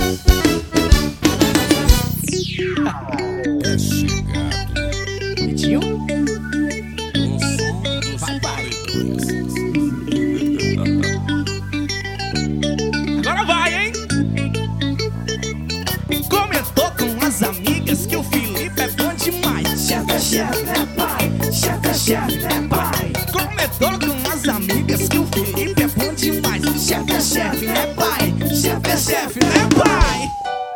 É chegado. Tio? O som dos paredões. Agora vai, hein? Comentou com as amigas que o Felipe é bom demais. Chefe é pai, chefe é pai. Comentou com as amigas que o Felipe é bom demais. Chefe é pai, chefe é pai.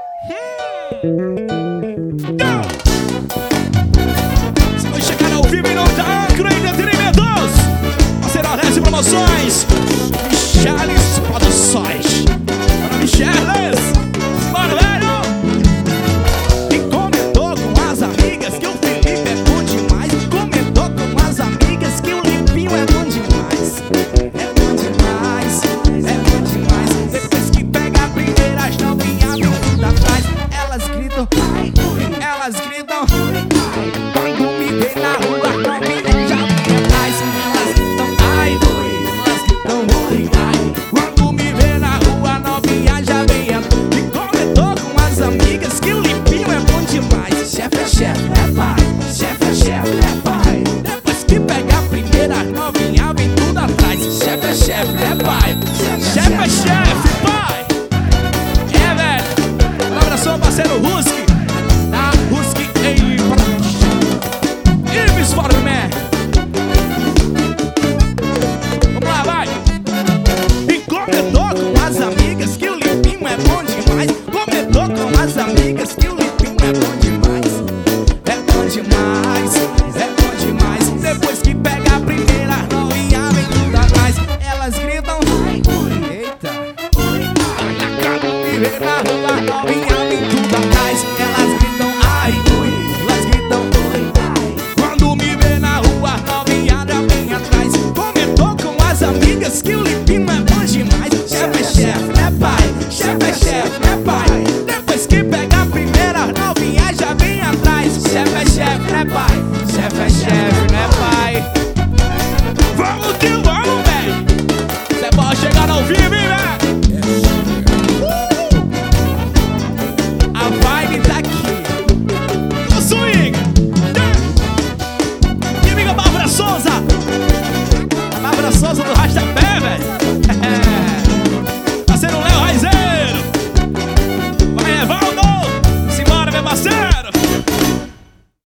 Estamos chegando ao vivo em nome da Ancro Entretenimentos. Parceiro Aurélio Promoções. Micheles Produções. Para Micheles. Bora, velho. E comentou com as amigas que o Felipe é bom demais. Comentou com as amigas que o Limpinho é bom demais. É bom demais, é bom demais. Depois que pega a primeira, as novinhas vêm tudo atrás. Elas gritam, ai, elas gritam, ai. Quando me vê na rua, novinhas já vem atrás. Elas gritam, ai, elas gritam, ai. Quando me vê na rua, novinha já vem atrás. E comentou com as amigas que o Limpinho é bom demais. Chefe é pai, chefe é pai. Depois que pega a primeira, as novinhas vem tudo atrás. Chefe é pai, chefe, pai. É, velho. Um abraço ao parceiro Husky, da Husky em Ives Forman. Vamos lá, vai. E comentou com as amigas que o Limpinho é bom demais. Comentou com as amigas que o Limpinho é bom demais. É bom demais, é bom demais. Depois que pega a primeira, as novinhas vem tudo atrás. Elas gritam, ai, eita. Olha, quando me vê na rua, novinha vem tudo